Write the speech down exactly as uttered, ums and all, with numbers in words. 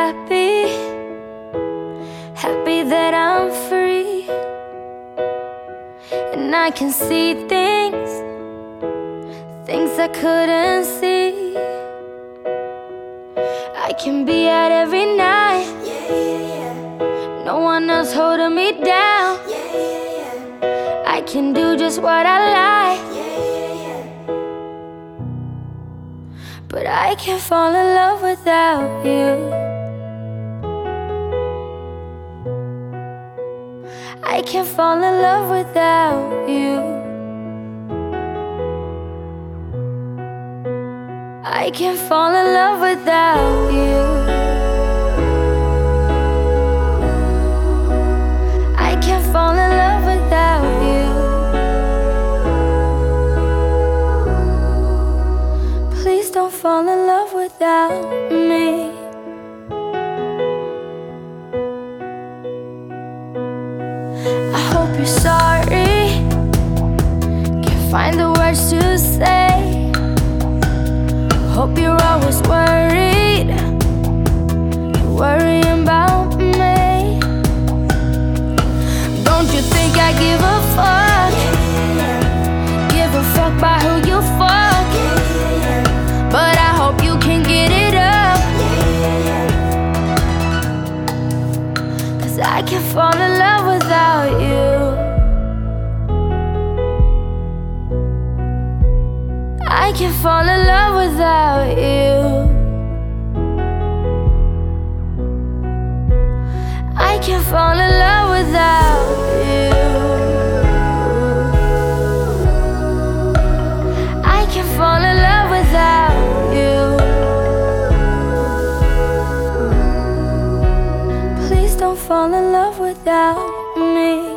happy, happy that I'm free, and I can see things, things I couldn't see. I can be out every night, yeah, yeah, yeah. No one else holding me down, yeah, yeah, yeah. I can do just what I like, yeah, yeah, yeah. But I can't fall in love without you. I can't fall in love without you. I can't fall in love without you. I can't fall in love without you. Please don't fall in love without me. I hope you're sorry, can't find the words to say. Hope you're always worried, you're worrying about me. Don't you think I give a fuck? Give a fuck about who you fuck. But I hope you can get it up, 'cause I can't fall in love without you. I can't fall in love without you. I can't fall in love without you. I can't fall in love without you. Please don't fall in love without me.